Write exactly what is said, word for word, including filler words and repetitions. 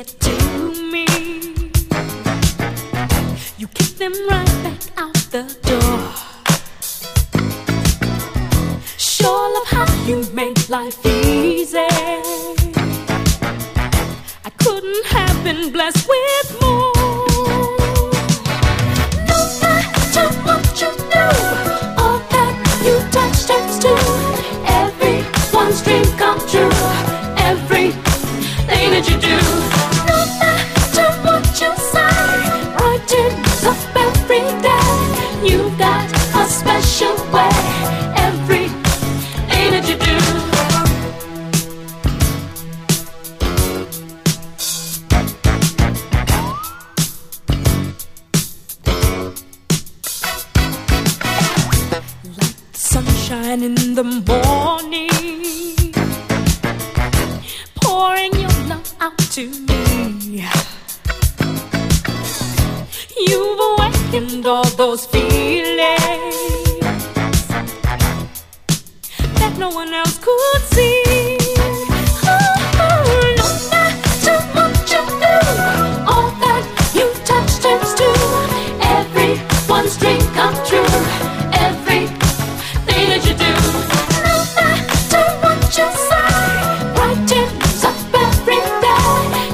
get to me. You kick them right back out the door. Sure love how you make life easy. I couldn't have been blessed with more. No matter what you do, all that you touch turns to everyone's dream come true. Everything that you do, no matter what you say, brightens up every day. You got a special way. Everything that you do. Like sunshine in the morning, pouring your love out to me. You've awakened all those feelings that no one else could see.